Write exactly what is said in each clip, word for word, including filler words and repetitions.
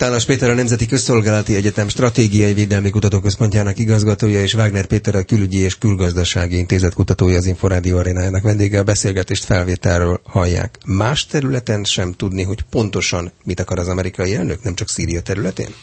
Tálas Péter a Nemzeti Közszolgálati Egyetem Stratégiai Védelmi Kutatóközpontjának igazgatója, és Wagner Péter a Külügyi és Külgazdasági Intézet kutatója, az Inforádió arénájának vendége. A beszélgetést felvételről hallják. Más területen sem tudni, hogy pontosan mit akar az amerikai elnök, nem csak Szíria területén?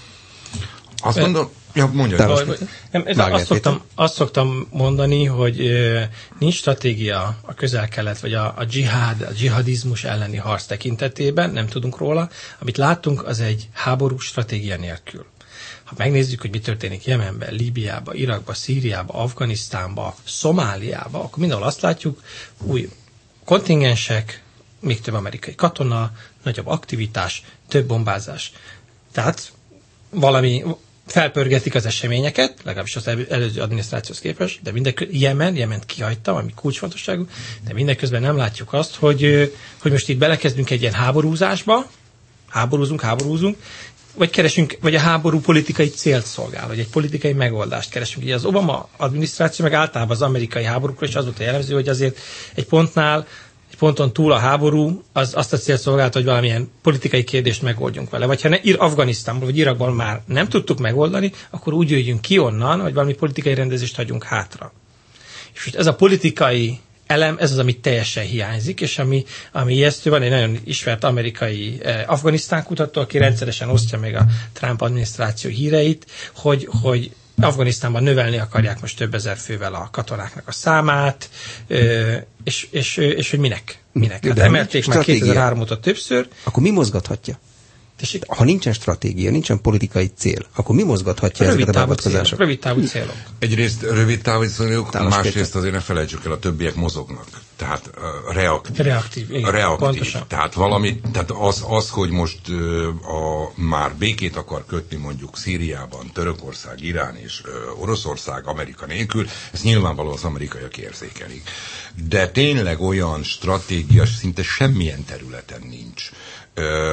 Azt mondom, ja, mondja. Nem, azt, szoktam, azt szoktam mondani, hogy ö, nincs stratégia a közel-kelet, vagy a, a dzsihád, a dzsihadizmus elleni harc tekintetében, nem tudunk róla. Amit láttunk, az egy háború stratégia nélkül. Ha megnézzük, hogy mi történik Jemenben, Líbiában, Irakban, Szíriában, Afganisztánban, Szomáliában, akkor mindenhol azt látjuk, új kontingensek, még több amerikai katona, nagyobb aktivitás, több bombázás. Tehát valami felpörgetik az eseményeket, legalábbis az előző adminisztrációhoz képest, de mindeközben Jemen, Jement kihagytam, ami kulcsfontosságú, de mindeközben nem látjuk azt, hogy, hogy most itt belekezdünk egy ilyen háborúzásba, háborúzunk, háborúzunk, vagy keresünk, vagy a háború politikai célt szolgál, vagy egy politikai megoldást keresünk. Ugye az Obama adminisztráció, meg általában az amerikai háborúkra is az volt a jellemző, hogy azért egy pontnál, egy ponton túl a háború, az azt a célt szolgálta, hogy valamilyen politikai kérdést megoldjunk vele. Vagy ha ne, Afganisztánból vagy Irakból már nem tudtuk megoldani, akkor úgy jöjjünk ki onnan, hogy valami politikai rendezést hagyjunk hátra. És ez a politikai elem, ez az, ami teljesen hiányzik, és ami, ami ijesztő, van egy nagyon ismert amerikai eh, Afganisztán kutató, aki rendszeresen osztja meg a Trump adminisztráció híreit, hogy, hogy Afganisztánban növelni akarják most több ezer fővel a katonáknak a számát, eh, és, és, és hogy minek? Minek? Hát emelték már kétezer-három óta többször. Akkor mi mozgathatja? Tessék? Ha nincsen stratégia, nincsen politikai cél, akkor mi mozgathatja ezeket a beavatkozásokat? Rövid távú célok. Egyrészt rövid távú célok, másrészt azért ne felejtsük el, a többiek mozognak. Tehát uh, reaktív. Reaktív, igen, reaktív. Pontosan. Tehát valami, tehát az, az hogy most uh, a, már békét akar kötni mondjuk Szíriában, Törökország, Irán és uh, Oroszország, Amerika nélkül, ez nyilvánvalóan az amerikaiak érzékelik. De tényleg olyan stratégia szinte semmilyen területen nincs. Uh,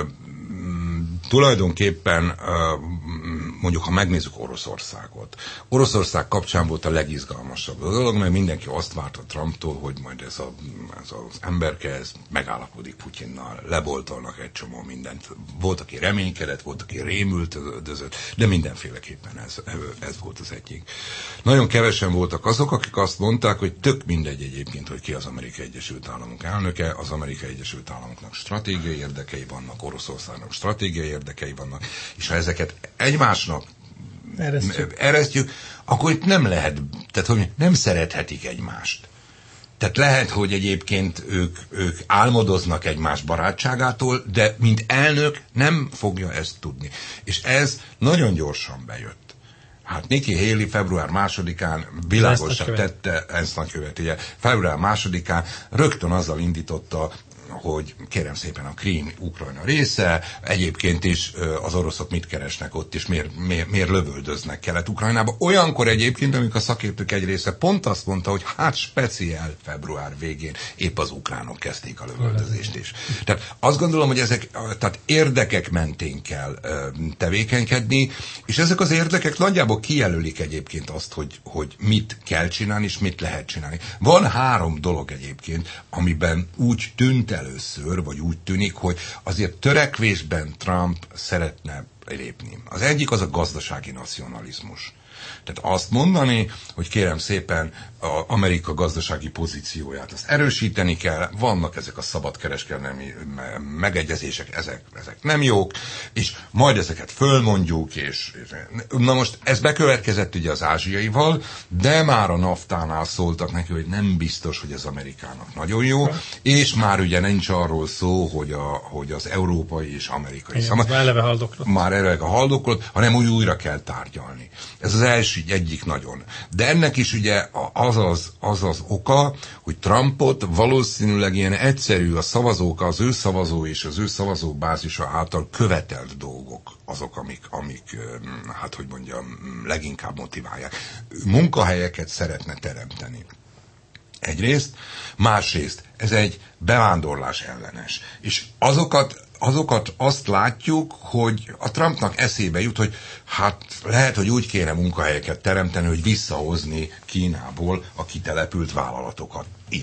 Tulajdonképpen mondjuk, ha megnézzük Oroszországot. Oroszország kapcsán volt a legizgalmasabb dolog, mert mindenki azt várta Trumptól, hogy majd ez, a, ez az emberke ez megállapodik Putyinnal, leboltolnak egy csomó mindent. Volt, aki reménykedett, volt, aki rémült, de mindenféleképpen ez, ez volt az egyik. Nagyon kevesen voltak azok, akik azt mondták, hogy tök mindegy egyébként, hogy ki az Amerikai Egyesült Államok elnöke, az Amerikai Egyesült Államoknak stratégiai érdekei vannak, Oroszországnak stratégiai érdekei vannak, és ha ezeket egymásnak eresztjük, eresztjük akkor itt nem lehet, tehát hogy nem szerethetik egymást. Tehát lehet, hogy egyébként ők, ők álmodoznak egymás barátságától, de mint elnök nem fogja ezt tudni. És ez nagyon gyorsan bejött. Hát Nikki Haley február másodikán világosan tette, ezt nagykövet, ugye, február másodikán rögtön azzal indította, hogy kérem szépen a Krím Ukrajna része, egyébként is az oroszok mit keresnek ott, és miért, miért, miért lövöldöznek Kelet-Ukrajnába. Olyankor egyébként, amikor a szakértők egy része pont azt mondta, hogy hát speciál február végén épp az ukránok kezdték a lövöldözést is. Tehát azt gondolom, hogy ezek, tehát érdekek mentén kell tevékenykedni, és ezek az érdekek nagyjából kijelölik egyébként azt, hogy, hogy mit kell csinálni, és mit lehet csinálni. Van három dolog egyébként, amiben úgy tűnt először, vagy úgy tűnik, hogy azért törekvésben Trump szeretne lépni. Az egyik az a gazdasági nacionalizmus. Tehát azt mondani, hogy kérem szépen az Amerika gazdasági pozícióját azt erősíteni kell, vannak ezek a szabadkereskedelmi megegyezések, ezek, ezek nem jók, és majd ezeket fölmondjuk, és na most ez bekövetkezett ugye az ázsiaival, de már a naftánál szóltak neki, hogy nem biztos, hogy ez Amerikának nagyon jó, és már ugye nincs arról szó, hogy, a, hogy az európai és amerikai szabad. Már eleve haldoklott. Már eleve haldoklott, hanem úgy újra kell tárgyalni. Ez az első egyik nagyon. De ennek is ugye az az, az az oka, hogy Trumpot valószínűleg ilyen egyszerű a szavazók, az ő szavazó és az ő szavazóbázisa által követelt dolgok azok, amik, amik, hát hogy mondjam, leginkább motiválják. Munkahelyeket szeretne teremteni. Egyrészt, másrészt ez egy bevándorlás ellenes. És azokat azokat azt látjuk, hogy a Trumpnak eszébe jut, hogy hát lehet, hogy úgy kéne munkahelyeket teremteni, hogy visszahozni Kínából a kitelepült vállalatokat. Ilyet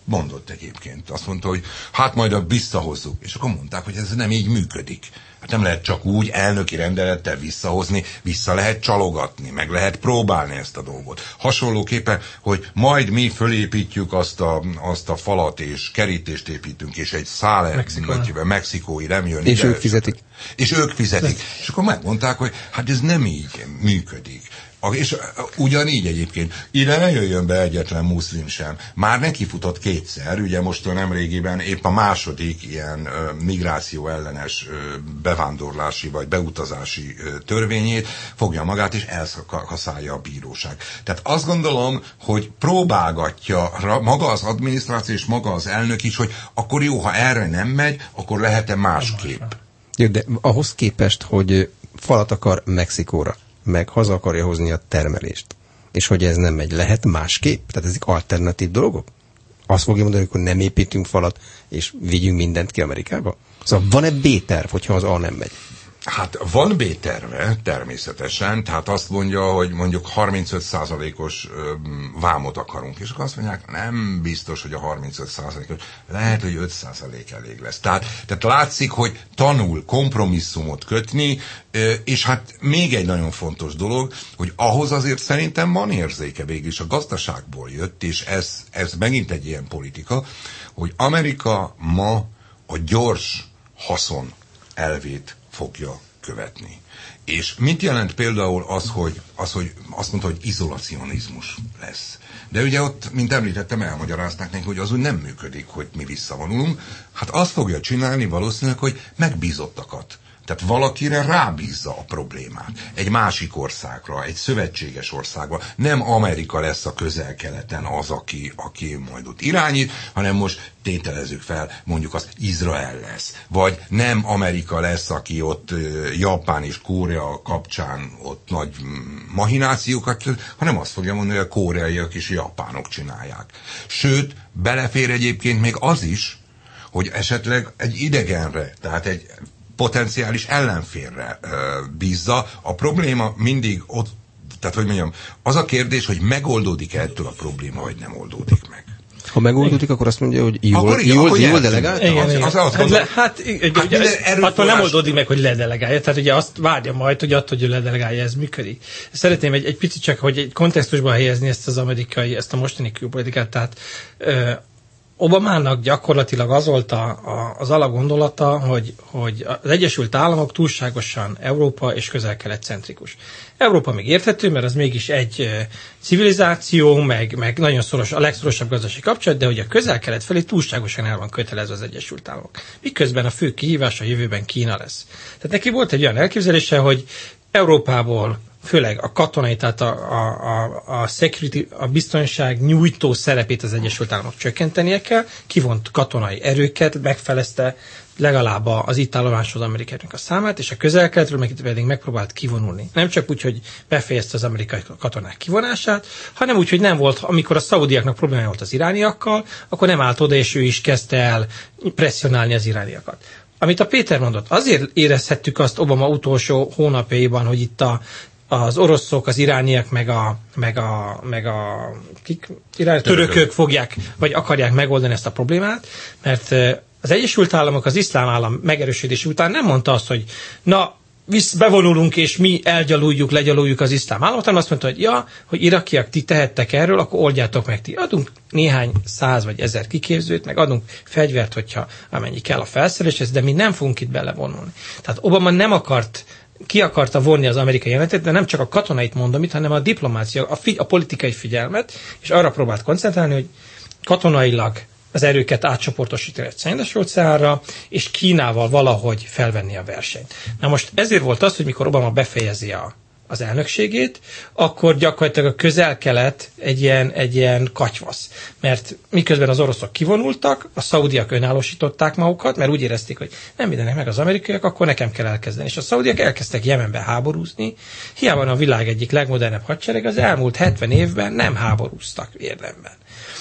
mondott egyébként. Azt mondta, hogy hát majd visszahozzuk. És akkor mondták, hogy ez nem így működik. Hát nem lehet csak úgy elnöki rendelettel visszahozni, vissza lehet csalogatni, meg lehet próbálni ezt a dolgot. Hasonlóképpen, hogy majd mi fölépítjük azt a, azt a falat, és kerítést építünk, és egy szál mexikói nem jön. És ők fizetik. És ők fizetik. És akkor megmondták, hogy hát ez nem így működik. És ugyanígy egyébként, ide ne jöjjön be egyetlen muszlim sem. Már nekifutott kétszer, ugye most nemrégiben épp a második ilyen ö, migráció ellenes ö, bevándorlási vagy beutazási ö, törvényét fogja magát és elszakaszálja a bíróság. Tehát azt gondolom, hogy próbálgatja maga az adminisztráció és maga az elnök is, hogy akkor jó, ha erre nem megy, akkor lehet-e másképp. Jó, de ahhoz képest, hogy falat akar Mexikóra, meg haza akarja hozni a termelést. És hogy ez nem megy. Lehet másképp? Tehát ezek alternatív dolgok? Azt fogja mondani, hogy nem építünk falat, és vigyünk mindent ki Amerikába? Szóval van-e B-terv, hogyha az A nem megy? Hát van B-terve, természetesen, tehát azt mondja, hogy mondjuk harmincöt százalékos vámot akarunk, és akkor azt mondják, nem biztos, hogy a harmincöt százalékos, lehet, hogy öt százalék elég lesz. Tehát, tehát látszik, hogy tanul kompromisszumot kötni, és hát még egy nagyon fontos dolog, hogy ahhoz azért szerintem van érzéke, végül is a gazdaságból jött, és ez, ez megint egy ilyen politika, hogy Amerika ma a gyors haszon elvét fogja követni. És mit jelent például az, hogy, az, hogy azt mondta, hogy izolacionizmus lesz. De ugye ott, mint említettem, elmagyarázták neki, hogy az úgy nem működik, hogy mi visszavonulunk. Hát azt fogja csinálni valószínűleg, hogy megbízottakat. Tehát valakire rábízza a problémát. Egy másik országra, egy szövetséges országra. Nem Amerika lesz a Közel-Keleten az, aki, aki majd ott irányít, hanem most tételezzük fel, mondjuk az Izrael lesz. Vagy nem Amerika lesz, aki ott Japán és Korea kapcsán ott nagy mahinációkat, hanem azt fogja mondani, hogy a koreaiak és a japánok csinálják. Sőt, belefér egyébként még az is, hogy esetleg egy idegenre, tehát egy potenciális ellenfélre uh, bízza. A probléma mindig ott, tehát hogy mondjam, az a kérdés, hogy megoldódik-e ettől a probléma, vagy nem oldódik meg. Ha megoldódik, igen. Akkor azt mondja, hogy jól, akkor igen, jól, akkor jól delegálta? Igen, az, igen. Az, az, az, le, hát, hát ugye, attól nem oldódik meg, hogy ledelegálja. Tehát ugye azt várja majd, hogy attól, hogy ledelegálja, ez működik. Szeretném egy, egy picit csak, hogy egy kontextusban helyezni ezt az amerikai, ezt a mostani külpolitikát. Tehát ö, Obamának gyakorlatilag az volt a, a, az alapgondolata, hogy, hogy az Egyesült Államok túlságosan Európa és Közel-Kelet centrikus. Európa még érthető, mert az mégis egy e, civilizáció, meg, meg nagyon szoros, a legszorosabb gazdasági kapcsolat, de hogy a Közel-Kelet felé túlságosan el van kötelezve az Egyesült Államok. Miközben a fő kihívás a jövőben Kína lesz. Tehát neki volt egy olyan elképzelése, hogy Európából főleg a katonai, tehát a, a, a, a security, a biztonság nyújtó szerepét az Egyesült Államok csökkentenie kell, kivont katonai erőket, megfelezte legalább az itt állomáshoz amerikaiaknak a számát, és a Közel-Keletről meg pedig megpróbált kivonulni. Nem csak úgy, hogy befejezte az amerikai katonák kivonását, hanem úgy, hogy nem volt, amikor a szaudiaknak problémája volt az irániakkal, akkor nem állt oda, és ő is kezdte el presszionálni az irániakat. Amit a Péter mondott, azért érezhettük azt Obama utolsó hónapjaiban, hogy itt a az oroszok, az irániak, meg a, meg a, meg a kik, irány, törökök fogják, vagy akarják megoldani ezt a problémát, mert az Egyesült Államok az iszlám állam megerősödése után nem mondta azt, hogy na, visz, bevonulunk, és mi elgyaluljuk, legyaluljuk az iszlám államot, hanem azt mondta, hogy ja, hogy irakiak ti tehettek erről, akkor oldjátok meg ti. Adunk néhány száz vagy ezer kiképzőt, meg adunk fegyvert, hogyha amennyi kell a felszereléshez, de mi nem fogunk itt belevonulni. Tehát Obama nem akart ki akarta vonni az amerikai jelenetet, de nem csak a katonait mondom itt, hanem a diplomácia, a, fi, a politikai figyelmet, és arra próbált koncentrálni, hogy katonailag az erőket átcsoportosítani egy szennyes óceánra, és Kínával valahogy felvenni a versenyt. Na most ezért volt az, hogy mikor Obama befejezi a, az elnökségét, akkor gyakorlatilag a Közel-Kelet egy ilyen, egy ilyen katyvasz. Mert miközben az oroszok kivonultak, a szaudiak önállósították magukat, mert úgy érezték, hogy nem mindenek meg az amerikaiak, akkor nekem kell elkezdeni. És a szaudiak elkezdtek Jemenbe háborúzni. Hiába a világ egyik legmodernebb hadsereg, az elmúlt hetven évben nem háborúztak érdemben.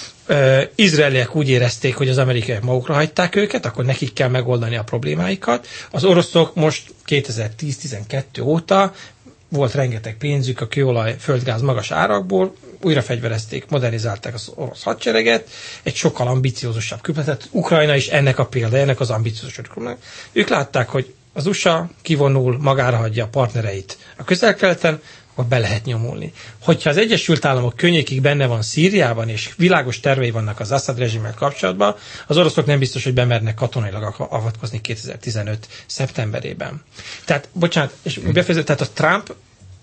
Uh, izraeliek úgy érezték, hogy az amerikaiak magukra hagyták őket, akkor nekik kell megoldani a problémáikat. Az oroszok most kétezer-tíz-tizenkettő óta volt rengeteg pénzük a kőolaj, földgáz magas árakból, újra fegyverezték, modernizálták az orosz hadsereget, egy sokkal ambiciózusabb küldetés. Ukrajna is ennek a példa, ennek az ambiciózusabb küldetés. Ők látták, hogy az u es á kivonul, magára hagyja a partnereit a Közel-Keleten, akkor be lehet nyomulni. Hogyha az Egyesült Államok könnyékig benne van Szíriában, és világos tervei vannak az Assad rezsimmel kapcsolatban, az oroszok nem biztos, hogy bemernek katonailag avatkozni kétezer-tizenöt szeptemberében. Tehát, bocsánat, és befejező, tehát a Trump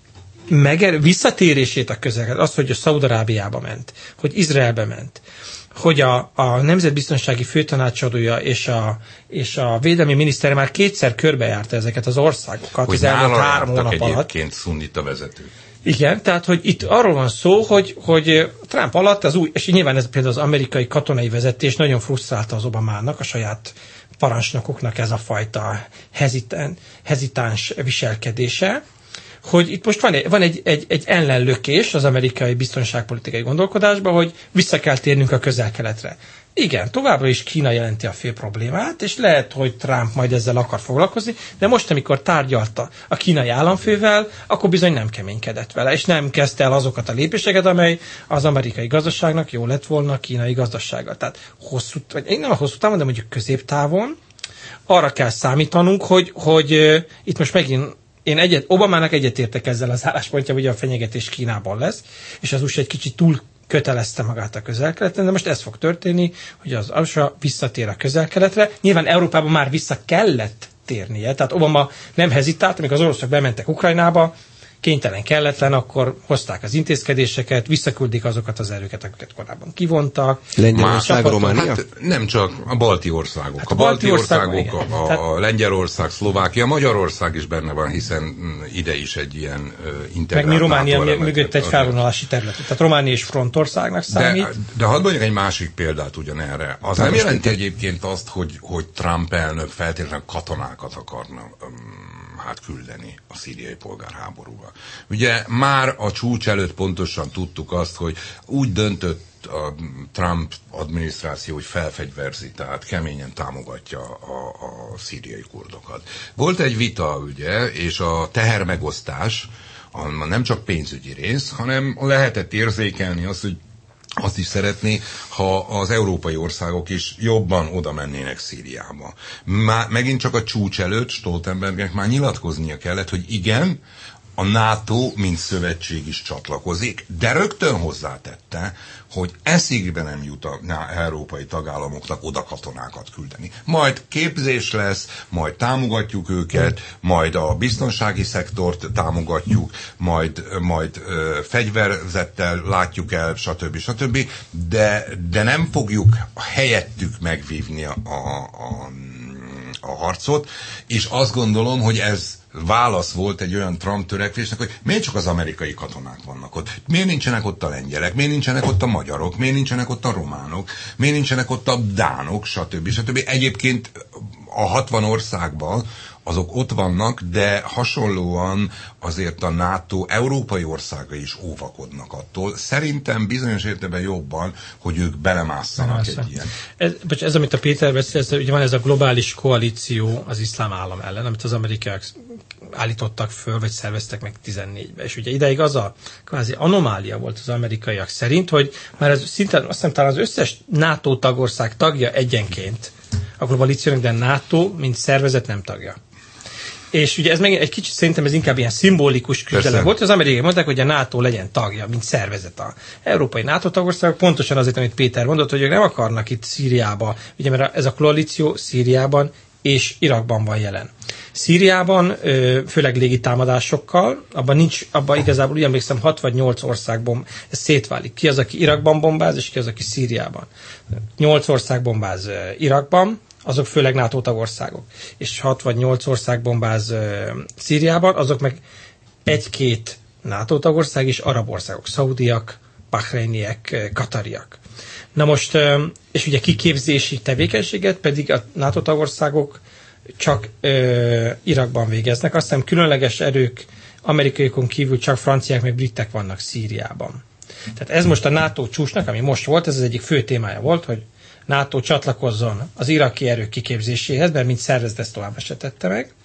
meger, visszatérését a Közel-Kelet, az, hogy a Szaúd-Arábiába ment, hogy Izraelbe ment, hogy a, a nemzetbiztonsági főtanácsadója és a, és a védelmi miniszter már kétszer körbejárta ezeket az országokat. Hogy az elmúlt három hónap alatt. Egyébként szunnita vezetők. Igen, tehát hogy itt arról van szó, hogy, hogy Trump alatt az új, és nyilván ez például az amerikai katonai vezetés nagyon frusztrálta az Obamának, a saját parancsnokoknak ez a fajta hezitán, hezitáns viselkedése, hogy itt most van egy, van egy, egy, egy ellenlökés az amerikai biztonságpolitikai gondolkodásban, hogy vissza kell térnünk a Közel-Keletre. Igen, továbbra is Kína jelenti a fő problémát, és lehet, hogy Trump majd ezzel akar foglalkozni, de most, amikor tárgyalta a kínai államfővel, akkor bizony nem keménykedett vele, és nem kezdte el azokat a lépéseket, amely az amerikai gazdaságnak jó lett volna a kínai gazdasággal. Tehát hosszú, vagy nem a hosszú távon, de mondjuk középtávon arra kell számítanunk, hogy, hogy uh, itt most megint én egyet, Obamának egyetértek ezzel az álláspontja, hogy a fenyegetés Kínában lesz, és az u es á egy kicsit túl kötelezte magát a Közel-Keleten, de most ez fog történni, hogy az u es á visszatér a Közel-Keletre. Nyilván Európában már vissza kellett térnie, tehát Obama nem hezitált, amikor az oroszok bementek Ukrajnába, kénytelen, kelletlen, akkor hozták az intézkedéseket, visszaküldik azokat az erőket, akiket korábban kivontak. Lengyelország, Románia? Hát nem csak a balti országok. Hát a balti országok, országok a, a, a Lengyelország, Szlovákia, Magyarország is benne van, hiszen ide is egy ilyen uh, integrált. Meg mi Románia mögött egy felvonulási terület. Tehát Románia is frontországnak számít. De, de hadd mondjak egy másik példát ugyanerre. Az nem jelenti egyébként azt, hogy, hogy Trump elnök feltétlenül katonákat akarna um, hát küldeni a szíriai polgárháborúba. Ugye már a csúcs előtt pontosan tudtuk azt, hogy úgy döntött a Trump adminisztráció, hogy felfegyverzi, tehát keményen támogatja a, a szíriai kurdokat. Volt egy vita, ugye, és a tehermegosztás, a, nem csak pénzügyi rész, hanem lehetett érzékelni azt, hogy azt is szeretné, ha az európai országok is jobban oda mennének Szíriába. Má, megint csak a csúcs előtt Stoltenbergnek már nyilatkoznia kellett, hogy igen, a NATO, mint szövetség is csatlakozik, de rögtön hozzátette, hogy eszigbe nem jut a európai tagállamoknak oda katonákat küldeni. Majd képzés lesz, majd támogatjuk őket, majd a biztonsági szektort támogatjuk, majd, majd ö, fegyverzettel látjuk el, stb. stb. De, de nem fogjuk helyettük megvívni a, a, a harcot, és azt gondolom, hogy ez válasz volt egy olyan Trump törekvésnek, hogy miért csak az amerikai katonák vannak ott? Miért nincsenek ott a lengyelek? Miért nincsenek ott a magyarok? Miért nincsenek ott a románok? Miért nincsenek ott a dánok? Stb. Stb. Egyébként a hatvan országban azok ott vannak, de hasonlóan azért a NATO európai országai is óvakodnak attól. Szerintem bizonyos értelemben jobban, hogy ők belemásszanak egy ilyen. Ez, bocs, ez, amit a Péter beszél, ez, ugye van ez a globális koalíció az iszlám állam ellen, amit az amerikaiak állítottak föl, vagy szerveztek meg tizennégyben. És ugye ideig az a kvázi anomália volt az amerikaiak szerint, hogy már ez szinte, azt hiszem talán az összes NATO tagország tagja egyenként a globáliciónak, de NATO, mint szervezet nem tagja. És ugye ez meg egy kicsit szerintem ez inkább ilyen szimbolikus küzdelem volt. Az amerikai mondták, hogy a NATO legyen tagja, mint szervezet. A európai NATO tagországok pontosan azért, amit Péter mondott, hogy ők nem akarnak itt Szíriába, ugye mert ez a koalíció Szíriában és Irakban van jelen. Szíriában, főleg légitámadásokkal, abban nincs, abban igazából úgy emlékszem, hat vagy nyolc országban ez szétválik. Ki az, aki Irakban bombáz, és ki az, aki Szíriában. Nyolc ország bombáz Irakban, azok főleg NATO tagországok. És hat vagy nyolc ország bombáz Szíriában, azok meg egy-két NATO tagország és arab országok. Szaudiak, bahreiniek, katariak. Na most, és ugye kiképzési tevékenységet pedig a NATO tagországok csak ö, Irakban végeznek. Azt hiszem különleges erők amerikaiakon kívül csak franciák meg britek vannak Szíriában. Tehát ez most a NATO csúcsnak, ami most volt, ez az egyik fő témája volt, hogy NATO csatlakozzon az iraki erők kiképzéséhez, mert mint szervezet ezt továbbra se tette meg.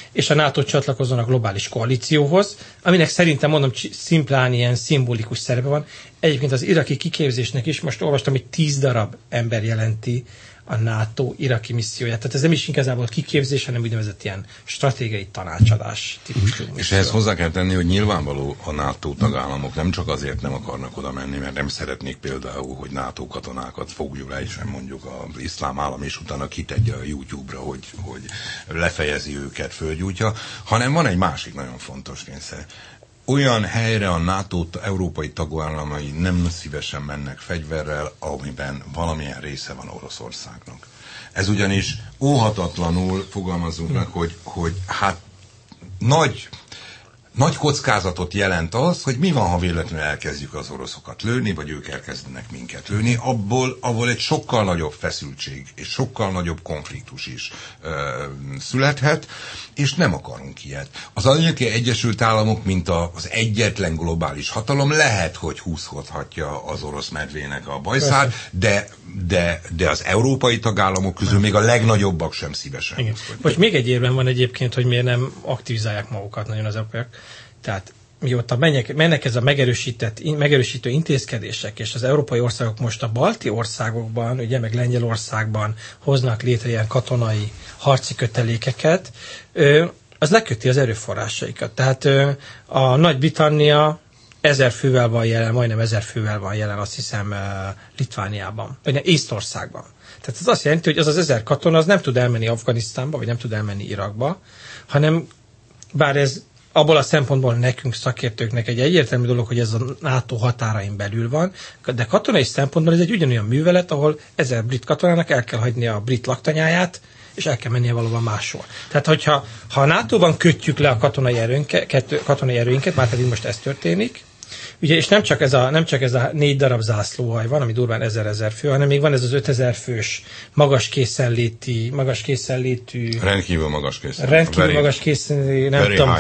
és a NATO csatlakozzon a globális koalícióhoz, aminek szerintem mondom szimplán ilyen szimbolikus szerepe van. Egyébként az iraki kiképzésnek is most olvastam, hogy tíz darab ember jelenti a NATO iraki misszióját. Tehát ez nem is igazából kiképzés, hanem úgynevezett ilyen stratégiai tanácsadás típusú misszió. És ehhez hozzá kell tenni, hogy nyilvánvaló a NATO tagállamok nem csak azért nem akarnak oda menni, mert nem szeretnék például, hogy NATO katonákat fogjuk le, és mondjuk az iszlám állam is utána kitegye a YouTube-ra, hogy, hogy lefejezi őket, földgyújtja, hanem van egy másik nagyon fontos része. Olyan helyre a NATO európai tagállamai nem szívesen mennek fegyverrel, amiben valamilyen része van Oroszországnak. Ez ugyanis óhatatlanul fogalmazunk meg, hogy, hogy hát nagy, nagy kockázatot jelent az, hogy mi van, ha véletlenül elkezdjük az oroszokat lőni, vagy ők elkezdenek minket lőni, abból, abból egy sokkal nagyobb feszültség, és sokkal nagyobb konfliktus is ö, születhet, és nem akarunk ilyet. Az Amerikai Egyesült Államok, mint az egyetlen globális hatalom, lehet, hogy húzhatja az orosz medvének a bajszát, de, de, de az európai tagállamok közül még a legnagyobbak sem szívesen. Most még egy érvem van egyébként, hogy miért nem aktivizálják magukat nagyon az európaiak. Tehát mióta mennek, mennek ez a megerősített, megerősítő intézkedések, és az európai országok most a balti országokban, ugye meg Lengyelországban hoznak létre ilyen katonai harci kötelékeket, az leköti az erőforrásaikat. Tehát a Nagy-Britannia ezer fővel van jelen, majdnem ezer fővel van jelen, azt hiszem Litvániában, vagy Észtországban. Tehát ez azt jelenti, hogy az az ezer katona az nem tud elmenni Afganisztánba, vagy nem tud elmenni Irakba, hanem bár ez abból a szempontból nekünk szakértőknek egy egyértelmű dolog, hogy ez a NATO határain belül van, de katonai szempontból ez egy ugyanolyan művelet, ahol ezer brit katonának el kell hagyni a brit laktanyáját, és el kell mennie valóban máshol. Tehát, hogyha ha a nátóban kötjük le a katonai erőnket, katonai erőinket, már pedig most ez történik, ugye, és nem csak ez a, nem csak ez a négy darab zászlóhaj van, ami durván ezer-ezer fő, hanem még van ez az ötezer fős magas készenléti, magas készenlétű, rendkívül magas készenlétű, rendkívül very, magas készenlétű, nem tudom,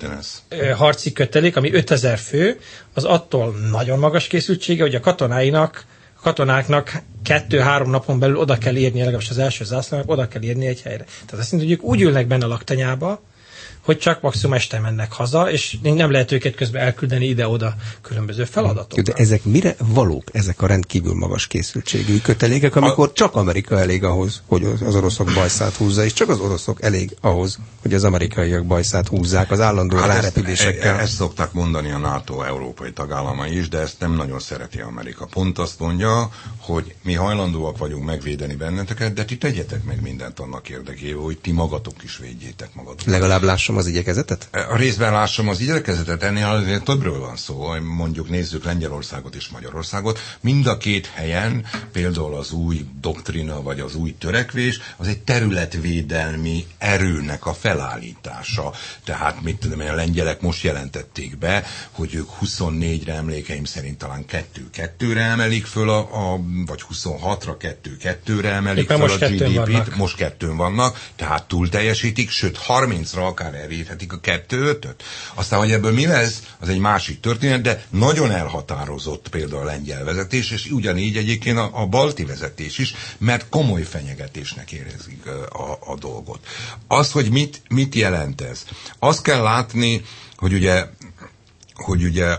harci kötelék, ami ötezer fő, az attól nagyon magas készültsége, hogy a katonáinak, a katonáknak kettő-három napon belül oda kell érni, legalábbis az első zászlónak oda kell érni egy helyre. Tehát azt mondjuk, úgy ülnek benne a laktanyába, hogy csak maximum este mennek haza, és nem lehet őket közben elküldeni ide-oda különböző feladatokra. De ezek mire valók, ezek a rendkívül magas készültségű kötelékek, amikor a... csak Amerika elég ahhoz, hogy az oroszok bajszát húzza, és csak az oroszok elég ahhoz, hogy az amerikaiak bajszát húzzák az állandó hát rárepülésekkel. Ezt, ezt szokták mondani a NATO európai tagállamai is, de ezt nem nagyon szereti Amerika. Pont azt mondja, hogy mi hajlandóak vagyunk megvédeni benneteket, de ti tegyetek meg mindent annak érdekében, hogy ti magatok is védjétek magatok. Legalább lássam az igyekezetet? A részben lássam az igyekezetet, ennél azért többről van szó. Mondjuk nézzük Lengyelországot és Magyarországot. Mind a két helyen, például az új doktrina vagy az új törekvés, az egy területvédelmi erőnek a felállítása. Tehát mit tudom én, a lengyelek most jelentették be, hogy ők huszonnégyre, emlékeim szerint talán kettő-kettőre emelik föl, a, a, vagy huszonhatra kettő-kettőre emelik éppen föl a gé dé pét. Most kettőn vannak, tehát túl teljesítik, sőt harmincra akár elérhetik a kettő-ötöt. Aztán, hogy ebből mi lesz, az egy másik történet, de nagyon elhatározott például a lengyel vezetés, és ugyanígy egyébként a, a balti vezetés is, mert komoly fenyegetésnek érezik a, a dolgot. Az, hogy mit, mit jelent ez? Azt kell látni, hogy ugye, hogy ugye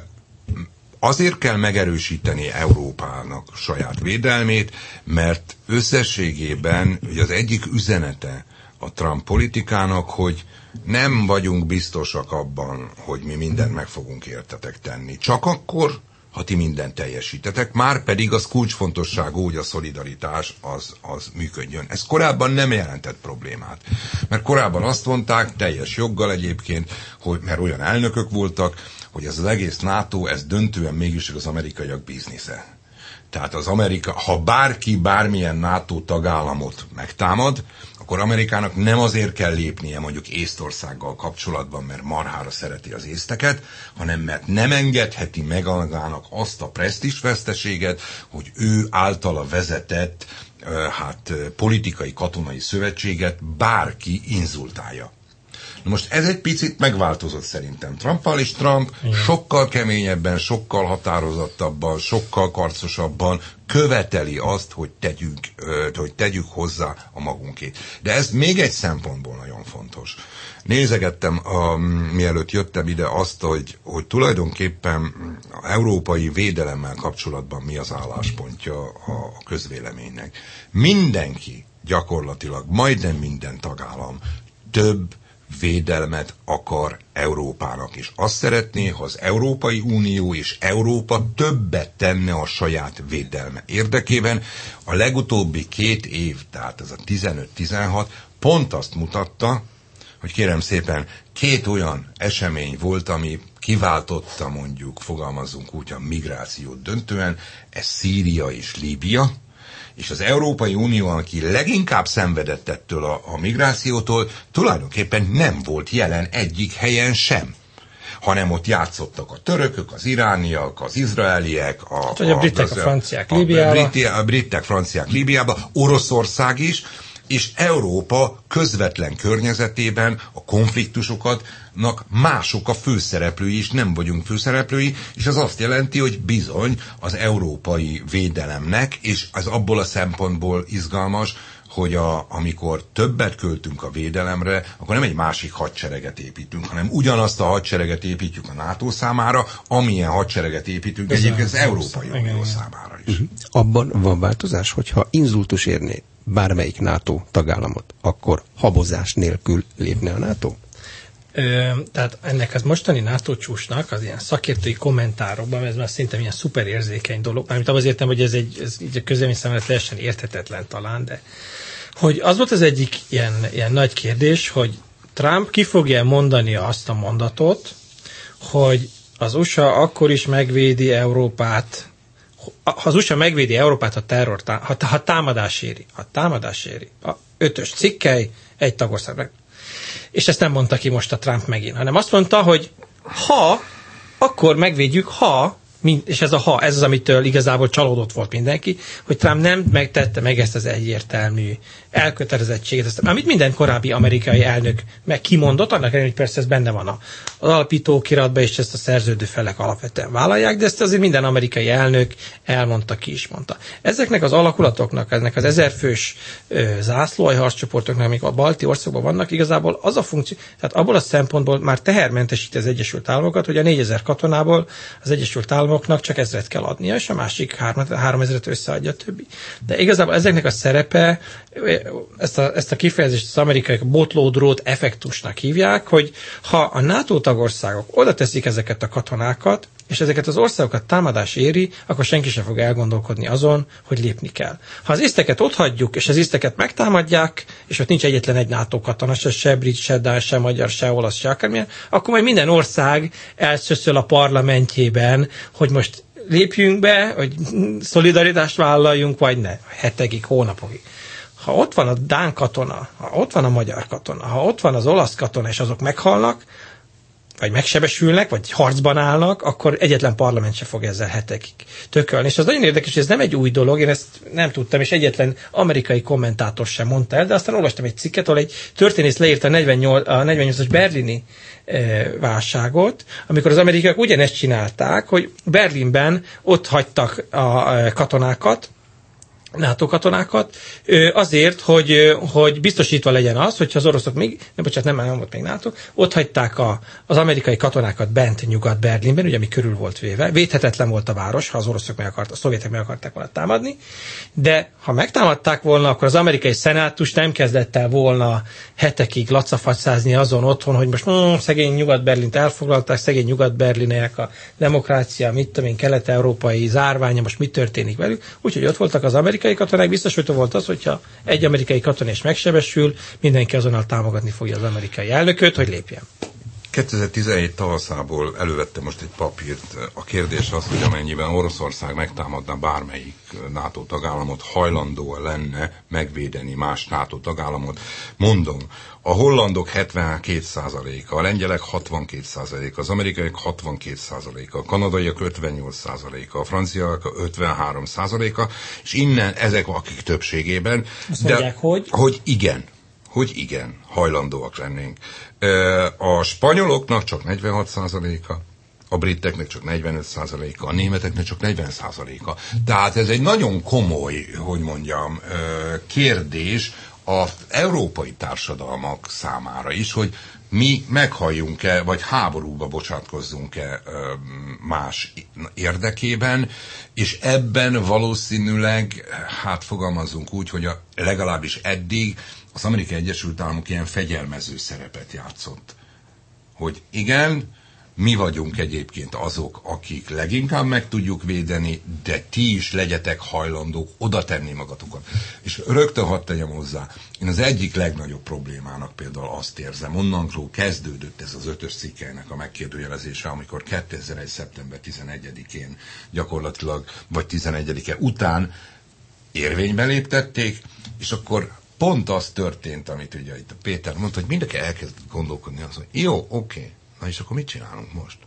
azért kell megerősíteni Európának saját védelmét, mert összességében ugye az egyik üzenete a Trump politikának, hogy nem vagyunk biztosak abban, hogy mi mindent meg fogunk értetek tenni. Csak akkor, ha ti mindent teljesítetek, már pedig az kulcsfontosságú, hogy a szolidaritás az, az működjön. Ez korábban nem jelentett problémát. Mert korábban azt mondták, teljes joggal egyébként, hogy, mert olyan elnökök voltak, hogy ez az egész NATO, ez döntően mégis az amerikaiak biznisze. Tehát az Amerika, ha bárki bármilyen NATO tagállamot megtámad, akkor Amerikának nem azért kell lépnie mondjuk Észtországgal kapcsolatban, mert marhára szereti az észteket, hanem mert nem engedheti meg magának azt a presztízsveszteséget, hogy ő általa vezetett hát, politikai katonai szövetséget bárki inzultálja. Na most ez egy picit megváltozott szerintem Trumpal, és Trump igen. sokkal keményebben, sokkal határozottabban, sokkal karcosabban követeli azt, hogy tegyünk, hogy tegyük hozzá a magunkét. De ez még egy szempontból nagyon fontos. Nézegettem, a, mielőtt jöttem ide azt, hogy, hogy tulajdonképpen az európai védelemmel kapcsolatban mi az álláspontja a közvéleménynek. Mindenki gyakorlatilag, majdnem minden tagállam több védelmet akar Európának, és azt szeretné, ha az Európai Unió és Európa többet tenne a saját védelme érdekében. A legutóbbi két év, tehát ez a tizenöt-tizenhat, pont azt mutatta, hogy kérem szépen, két olyan esemény volt, ami kiváltotta, mondjuk, fogalmazzunk úgy, a migrációt döntően, ez Szíria és Líbia, és az Európai Unió, aki leginkább szenvedett ettől a, a migrációtól, tulajdonképpen nem volt jelen egyik helyen sem, hanem ott játszottak a törökök, az irániak, az izraeliek, a, hát, a, a britek, a, a franciák Líbiába. A, a britek, franciák Líbiába, Oroszország is, és Európa közvetlen környezetében a konfliktusoknak mások a főszereplői, és nem vagyunk főszereplői, és az azt jelenti, hogy bizony az európai védelemnek, és az abból a szempontból izgalmas, hogy a, amikor többet költünk a védelemre, akkor nem egy másik hadsereget építünk, hanem ugyanazt a hadsereget építjük a NATO számára, amilyen hadsereget építünk ez egyébként az Európai Unió számára is. Uh-huh. Abban van változás, hogyha inzultus érné bármelyik NATO tagállamot, akkor habozás nélkül lépne a NATO? Ö, tehát ennek az mostani NATO csúcsnak az ilyen szakértői kommentárokban, ez már szinte ilyen szuper érzékeny dolog, mármint az értem, hogy ez egy, ez így a közlemény számára teljesen érthetetlen talán, de hogy az volt az egyik ilyen, ilyen nagy kérdés, hogy Trump ki fogja mondani azt a mondatot, hogy az u es á akkor is megvédi Európát, ha az u es á megvédi Európát a terror, ha, ha támadás éri, ha támadás éri, a ötös cikkely, egy tagország. És ezt nem mondta ki most a Trump megint, hanem azt mondta, hogy ha, akkor megvédjük, ha, és ez a ha, ez az, amitől igazából csalódott volt mindenki, hogy Trump nem megtette meg ezt az egyértelmű elkötelezettséget, ezt, amit minden korábbi amerikai elnök meg kimondott, annak ellenére, hogy persze ez benne van az alapító kiratban, és ezt a szerződő felek alapvetően vállalják, de ezt azért minden amerikai elnök elmondta, ki is mondta. Ezeknek az alakulatoknak, ennek az ezerfős zászlóalj-harccsoportoknak, amik a balti országban vannak, igazából az a funkció, tehát abból a szempontból már tehermentesít az Egyesült Államokat, hogy a négyezer katonából az Egyesült Államoknak csak ezret kell adnia, és a másik háromezret összeadja a többi. De igazából ezeknek a szerepe, ezt a, ezt a kifejezést az amerikai botlódrót effektusnak hívják, hogy ha a NATO tagországok oda teszik ezeket a katonákat, és ezeket az országokat támadás éri, akkor senki sem fog elgondolkodni azon, hogy lépni kell. Ha az iszteket ott hagyjuk, és az iszteket megtámadják, és ott nincs egyetlen egy NATO katona, se, se brit, se dán, se magyar, se olasz, se akármilyen, akkor majd minden ország elszöszöl a parlamentjében, hogy most lépjünk be, hogy szolidaritást vállaljunk, vagy ne, hetekig, hónapokig. Ha ott van a dán katona, ha ott van a magyar katona, ha ott van az olasz katona, és azok meghalnak, vagy megsebesülnek, vagy harcban állnak, akkor egyetlen parlament se fog ezzel hetekig tökölni. És az nagyon érdekes, hogy ez nem egy új dolog, én ezt nem tudtam, és egyetlen amerikai kommentátor sem mondta el, de aztán olvastam egy cikket, ahol egy történész leírta a negyvennyolcas berlini e, válságot, amikor az amerikaiak ugyanezt csinálták, hogy Berlinben ott hagytak a katonákat, NATO katonákat, azért, hogy, hogy biztosítva legyen az, hogyha az oroszok még, nem, bocsánat, nem, nem volt még NATO, ott hagyták a, az amerikai katonákat bent Nyugat-Berlinben, ugye ami körül volt véve. Védhetetlen volt a város, ha az oroszok meg akartak, a szovjetek meg akarták volna támadni, de ha megtámadták volna, akkor az amerikai szenátus nem kezdett el volna hetekig lacafacázni azon otthon, hogy most mm, szegény Nyugat-Berlint elfoglalták, szegény Nyugat-Berlinek a demokrácia, mit tudom én, kelet-európai zárványa, most mi történik velük. Úgyhogy ott voltak az amerikai katonák, biztosítva volt az, hogyha egy amerikai katona is megsebesül, mindenki azonnal támogatni fogja az amerikai elnököt, hogy lépjen. kétezer-tizenhét tavaszából elővettem most egy papírt. A kérdés az, hogy amennyiben Oroszország megtámadna bármelyik NATO tagállamot, hajlandó lenne megvédeni más NATO tagállamot. Mondom, a hollandok hetvenkét százaléka, a lengyelek hatvankét százaléka, az amerikaiak hatvankét százaléka, a kanadaiak ötvennyolc százaléka, a franciák ötvenhárom százaléka, és innen ezek akik többségében. Azt mondják, de, hogy? Hogy igen. hogy igen, hajlandóak lennénk. A spanyoloknak csak negyvenhat százaléka, a briteknek csak negyvenöt százaléka, a németeknek csak negyven százaléka. Tehát ez egy nagyon komoly, hogy mondjam, kérdés az európai társadalmak számára is, hogy mi meghalljunk-e, vagy háborúba bocsátkozzunk-e más érdekében, és ebben valószínűleg, hát fogalmazunk úgy, hogy a, legalábbis eddig az Amerikai Egyesült Államok ilyen fegyelmező szerepet játszott. Hogy igen, mi vagyunk egyébként azok, akik leginkább meg tudjuk védeni, de ti is legyetek hajlandók oda tenni magatokat. És rögtön hadd tegyem hozzá, én az egyik legnagyobb problémának például azt érzem, onnantól kezdődött ez az ötös cikkelynek a megkérdőjelezése, amikor kétezer-egy. szeptember tizenegyedikén gyakorlatilag, vagy tizenegyedike után érvénybe léptették, és akkor pont az történt, amit ugye itt a Péter mondta, hogy mindenki elkezdett gondolkodni az, hogy jó, oké, okay. Na és akkor mit csinálunk most?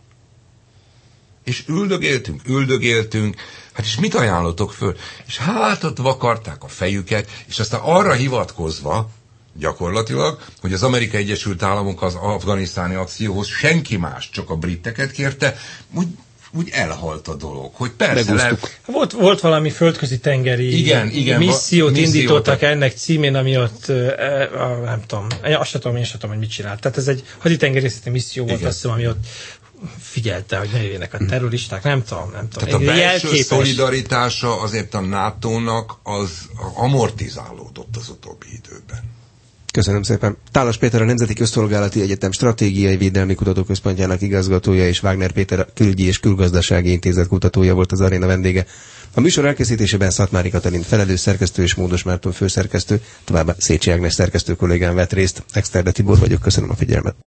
És üldögéltünk, üldögéltünk, hát és mit ajánlotok föl? És hát ott vakarták a fejüket, és aztán arra hivatkozva, gyakorlatilag, hogy az Amerikai Egyesült Államok az afganisztáni akcióhoz senki más, csak a briteket kérte, úgy, úgy elhalt a dolog, hogy persze le... Volt, volt valami földközi tengeri igen, igen, missziót va, indítottak missziót. ennek címén, ami ott, e, a, nem tudom, azt sem tudom, én sem tudom, hogy mit csinált. Tehát ez egy haditengerészeti misszió volt, azt hiszem, ami ott figyelte, hogy ne jöjjenek a terroristák, nem tudom, nem tudom. Tehát a belső szolidaritása azért a nátónak az amortizálódott az utóbbi időben. Köszönöm szépen. Tálas Péter a Nemzeti Közszolgálati Egyetem Stratégiai Védelmi Kutatóközpontjának igazgatója és Wagner Péter a Külügyi és Külgazdasági Intézet kutatója volt az aréna vendége. A műsor elkészítésében Szatmári Katalin felelős szerkesztő és Módos Márton főszerkesztő, továbbá Szécsi Ágnes szerkesztő kollégám vett részt. Exterde Tibor vagyok, köszönöm a figyelmet.